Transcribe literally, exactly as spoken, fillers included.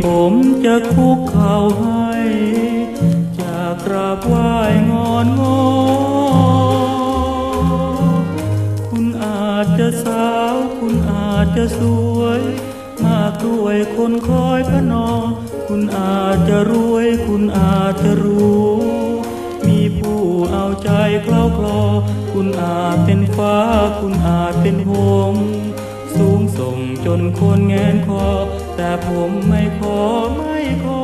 ผมจะคุกเข่าให้จะกราบไหว้งอนงอคุณอาจจะสาวคุณอาจจะสวยมากด้วยคนคอยพนอคุณอาจจะรวยคุณอาจจะรู้มีผู้เอาใจเคล้าคลอคุณอาจเป็นฟ้าคุณอาจเป็นหงส์สูงส่งจนคนแงนคอแต่ผมไม่ขอไม่ขอ